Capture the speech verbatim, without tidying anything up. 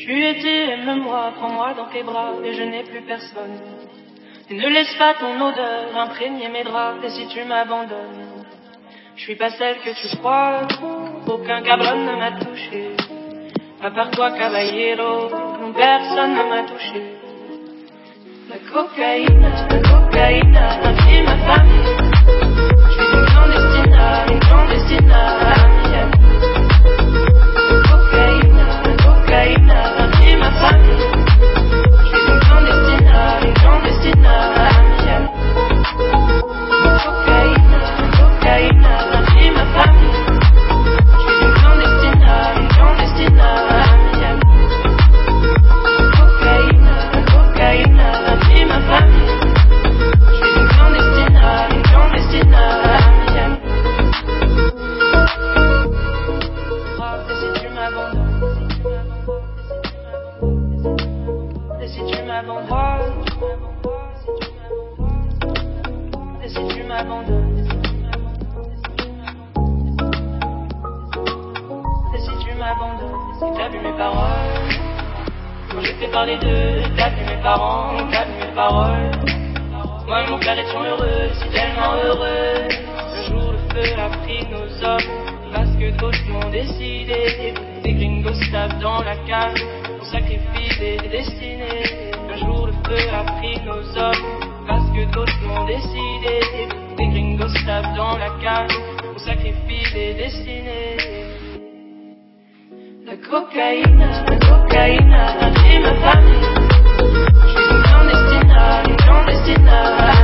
Tu étais, aime-moi, prends-moi dans tes bras, et je n'ai plus personne. Et ne laisse pas ton odeur imprégner mes draps, et si tu m'abandonnes, je suis pas celle que tu crois, aucun cabron ne m'a touché. À part toi, caballero, non, personne ne m'a touché. La cocaïne, la cocaïne, a pris ma famille. Je suis une clandestine, une clandestine, la mienne. La cocaïne, la cocaïne, a pris ma famille. Je suis une clandestine, une clandestine, la mienne. La cocaïne, la cocaïne, a pris ma famille. Je suis une clandestine, une clandestine, la mienne. La cocaïne, la cocaïne, a pris ma famille. Je suis une clandestine, une clandestine, la mienne. Et si tu m'abandonnes, et si tu m'abandonnes, et si tu m'abandonnes, et si tu m'abandonnes, si t'as vu mes paroles, quand je t'ai parlé d'eux, t'as vu mes parents, t'as vu mes paroles. Moi et mon père étions heureux, si tellement heureux. Le jour le feu a pris nos hommes, parce que d'autres m'ont décidé. Des gringos tapent dans la cage, on sacrifie des destinées. Un jour le feu a pris nos hommes, parce que d'autres m'ont décidé. Des gringos tapent dans la cage, on sacrifie des destinées. La cocaïne, la cocaïne a pris ma famille. Je suis une clandestine, une clandestine.